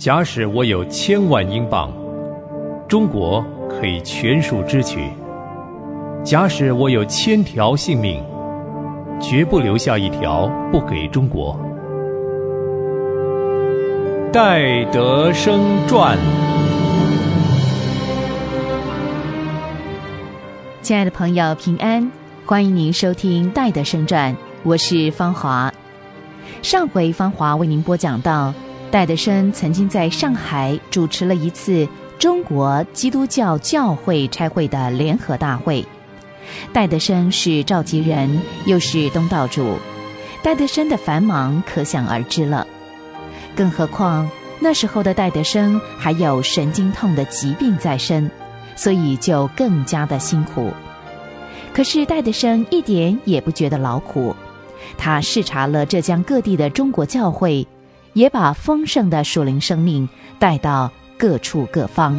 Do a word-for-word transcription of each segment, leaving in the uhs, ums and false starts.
假使我有千万英镑，中国可以全数支取；假使我有千条性命，绝不留下一条不给中国。戴德生传。 亲爱的朋友，平安，欢迎您收听戴德生传，我是芳华。上回芳华为您播讲到，戴德生曾经在上海主持了一次中国基督教教会差会的联合大会。戴德生是召集人，又是东道主，戴德生的繁忙可想而知了。更何况那时候的戴德生还有神经痛的疾病在身，所以就更加的辛苦。可是戴德生一点也不觉得劳苦，他视察了浙江各地的中国教会，也把丰盛的属灵生命带到各处各方。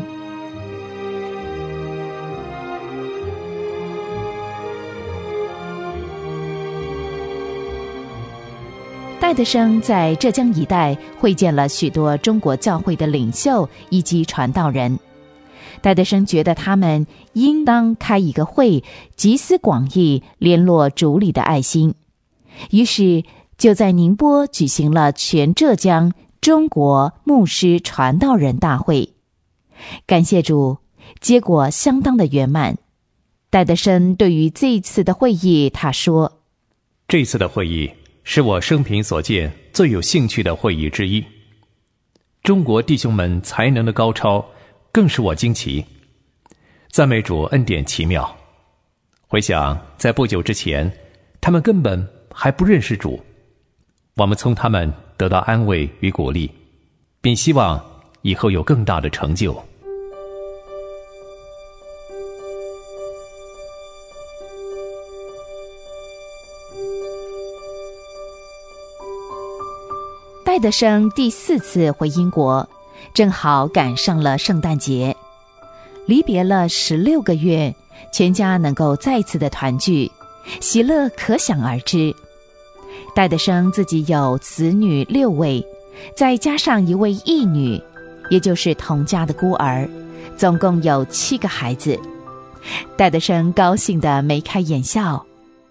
戴德生在浙江一带会见了许多中国教会的领袖以及传道人。戴德生觉得他们应当开一个会，集思广益，联络主里的爱心。于是就在宁波举行了全浙江中国牧师传道人大会。感谢主，结果相当的圆满。戴德生对于这一次的会议，他说： 这次的会议是我生平所见最有兴趣的会议之一。中国弟兄们才能的高超更使我惊奇，赞美主恩典奇妙。回想在不久之前，他们根本还不认识主，我们从他们得到安慰与鼓励，并希望以后有更大的成就。 戴德生第四次回英国，正好赶上了圣诞节，离别了十六个月，全家能够再次的团聚，喜乐可想而知。戴德生自己有子女六位，再加上一位义女，也就是同家的孤儿，总共有七个孩子。戴德生高兴得眉开眼笑。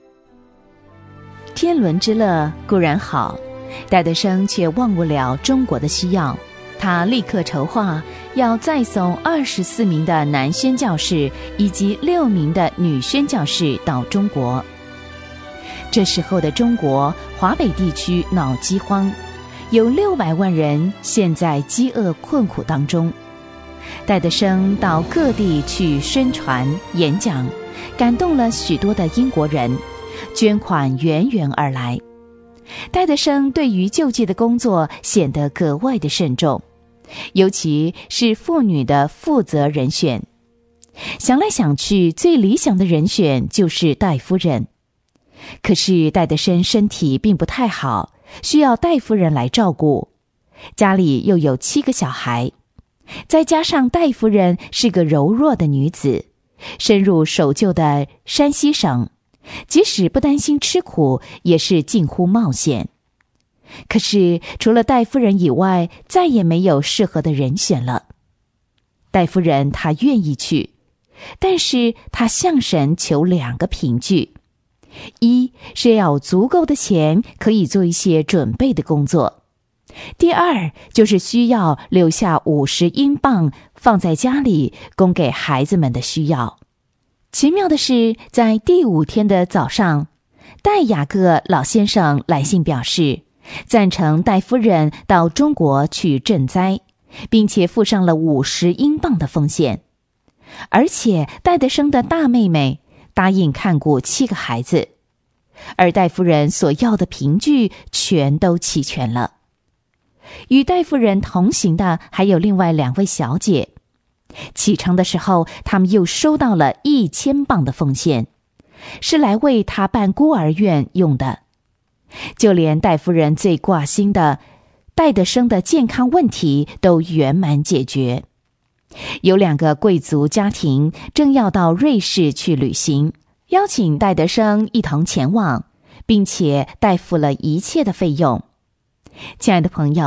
天伦之乐固然好，戴德生却忘不了中国的需要。他立刻筹划要再送二十四名的男宣教士以及六名的女宣教士到中国。这时候的中国华北地区闹饥荒，有六百万人陷在饥饿困苦当中。戴德生到各地去宣传演讲，感动了许多的英国人，捐款源源而来。戴德生对于救济的工作显得格外的慎重，尤其是妇女的负责人选。想来想去，最理想的人选就是戴夫人。可是戴德生身体并不太好，需要戴夫人来照顾，家里又有七个小孩，再加上戴夫人是个柔弱的女子，深入守旧的山西省，即使不担心吃苦，也是近乎冒险。可是除了戴夫人以外，再也没有适合的人选了。戴夫人她愿意去，但是她向神求两个凭据：一是要有足够的钱，可以做一些准备的工作；第二就是需要留下五十英镑放在家里，供给孩子们的需要。奇妙的是，在第五天的早上，戴雅各老先生来信表示赞成戴夫人到中国去赈灾，并且付上了五十英镑的奉献。而且戴德生的大妹妹答应看顾七个孩子，而戴夫人所要的凭据全都齐全了。与戴夫人同行的还有另外两位小姐，启程的时候，他们又收到了一千镑的奉献，是来为他办孤儿院用的。就连戴夫人最挂心的戴德生的健康问题都圆满解决。有两个贵族家庭正要到瑞士去旅行，邀请戴德生一同前往，并且代付了一切的费用。亲爱的朋友，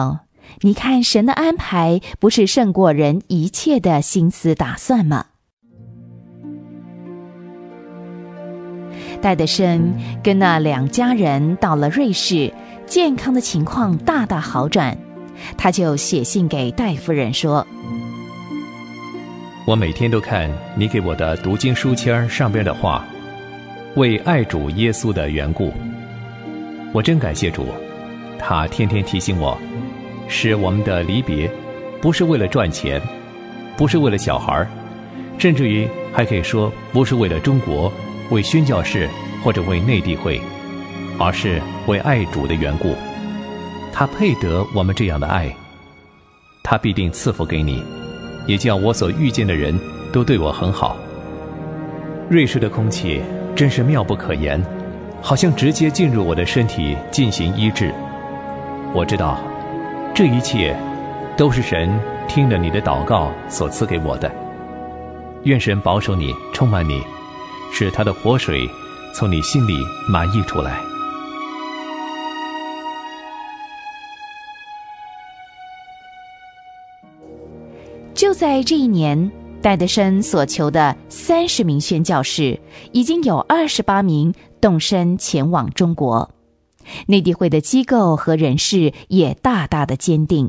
你看神的安排不是胜过人一切的心思打算吗？戴德生跟那两家人到了瑞士，健康的情况大大好转，他就写信给戴夫人说： 我每天都看你给我的读经书签上边的话，为爱主耶稣的缘故，我真感谢主，他天天提醒我，使我们的离别不是为了赚钱，不是为了小孩，甚至于还可以说不是为了中国，为宣教士或者为内地会，而是为爱主的缘故。他配得我们这样的爱，他必定赐福给你，也叫我所遇见的人都对我很好。瑞士的空气真是妙不可言，好像直接进入我的身体进行医治。我知道这一切都是神听了你的祷告所赐给我的。愿神保守你，充满你，使他的活水从你心里满溢出来。 就在这一年，戴德生所求的三十名宣教士，已经有二十八名动身前往中国。内地会的机构和人士也大大的坚定。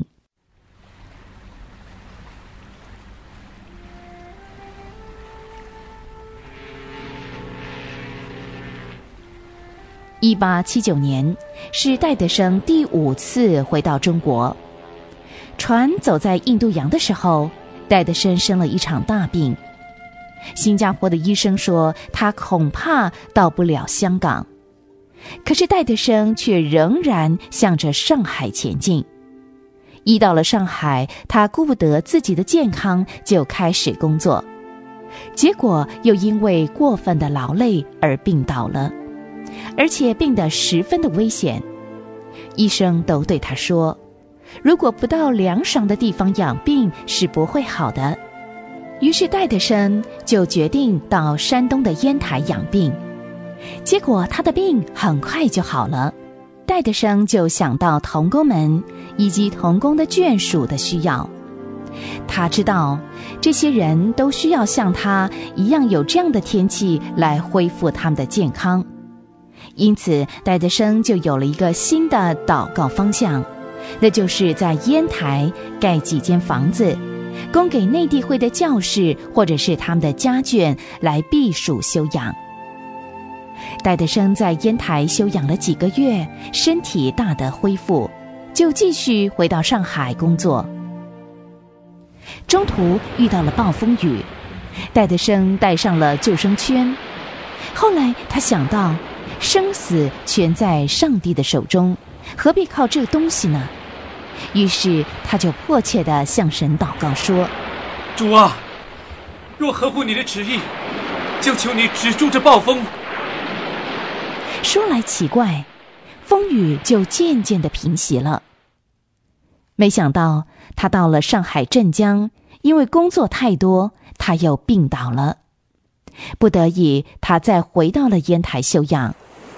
一八七九年是戴德生第五次回到中国。船走在印度洋的时候，戴德生生了一场大病。新加坡的医生说他恐怕到不了香港，可是戴德生却仍然向着上海前进。一到了上海，他顾不得自己的健康，就开始工作，结果又因为过分的劳累而病倒了，而且病得十分的危险。医生都对他说，如果不到凉爽的地方养病是不会好的。于是戴德生就决定到山东的烟台养病，结果他的病很快就好了。戴德生就想到同工们以及同工的眷属的需要，他知道这些人都需要像他一样有这样的天气来恢复他们的健康，因此戴德生就有了一个新的祷告方向，那就是在烟台盖几间房子，供给内地会的教士或者是他们的家眷来避暑休养。戴德生在烟台休养了几个月，身体大得恢复，就继续回到上海工作。中途遇到了暴风雨，戴德生带上了救生圈。后来他想到，生死全在上帝的手中，何必靠这个东西呢？于是他就迫切地向神祷告说， 主啊，若合乎你的旨意，就求你止住这暴风。 说来奇怪，风雨就渐渐地平息了。没想到他到了上海镇江，因为工作太多，他又病倒了，不得已他再回到了烟台休养。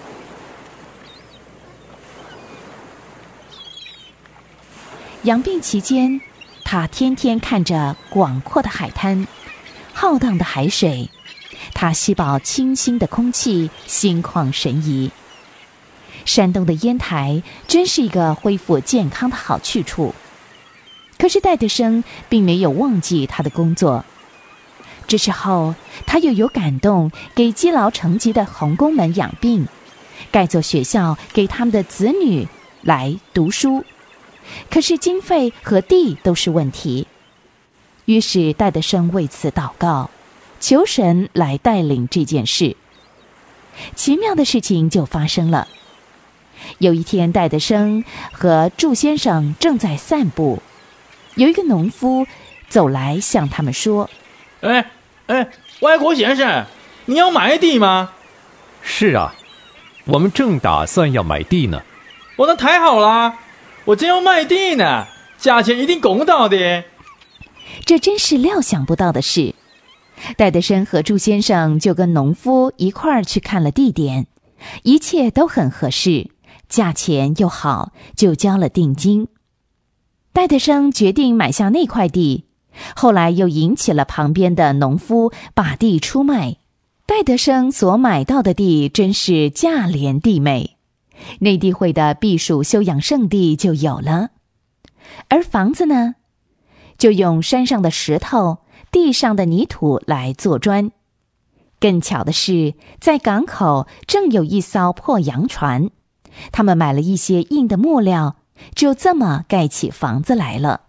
养病期间，他天天看着广阔的海滩，浩荡的海水，他吸饱清新的空气，心旷神怡。山东的烟台真是一个恢复健康的好去处。可是戴德生并没有忘记他的工作。这时候他又有感动，给积劳成疾的红工们养病，盖座学校给他们的子女来读书。可是经费和地都是问题，于是戴德生为此祷告，求神来带领这件事。奇妙的事情就发生了。有一天，戴德生和祝先生正在散步，有一个农夫走来向他们说， 哎哎，外国先生，你要买地吗？ 是啊，我们正打算要买地呢。 我那太好了，我正要卖地呢，价钱一定公道的。 这真是料想不到的事。戴德生和祝先生就跟农夫一块儿去看了地点，一切都很合适，价钱又好，就交了定金。 戴德生决定买下那块地，后来又引起了旁边的农夫把地出卖。戴德生所买到的地真是价廉地美，内地会的避暑休养胜地就有了。而房子呢，就用山上的石头、地上的泥土来做砖。更巧的是，在港口正有一艘破洋船，他们买了一些硬的木料，就这么盖起房子来了。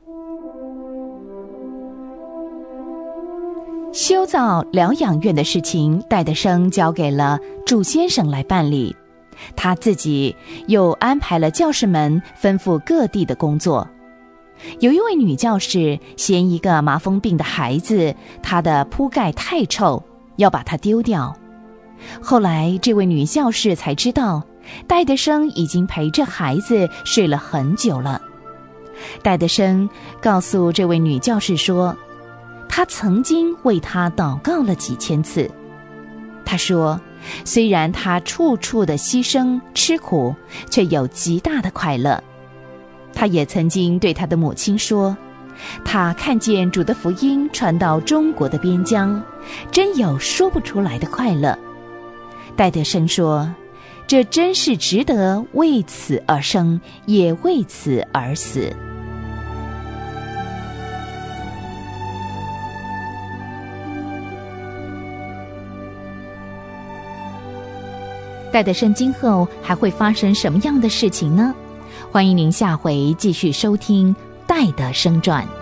修造疗养院的事情，戴德生交给了祝先生来办理，他自己又安排了教士们吩咐各地的工作。有一位女教士嫌一个麻风病的孩子，他的铺盖太臭，要把它丢掉。后来这位女教士才知道，戴德生已经陪着孩子睡了很久了。戴德生告诉这位女教士说，他曾经为他祷告了几千次。他说，虽然他处处的牺牲吃苦，却有极大的快乐。他也曾经对他的母亲说，他看见主的福音传到中国的边疆，真有说不出来的快乐。戴德生说，这真是值得为此而生，也为此而死。戴德生今后还会发生什么样的事情呢？欢迎您下回继续收听《戴德生传》。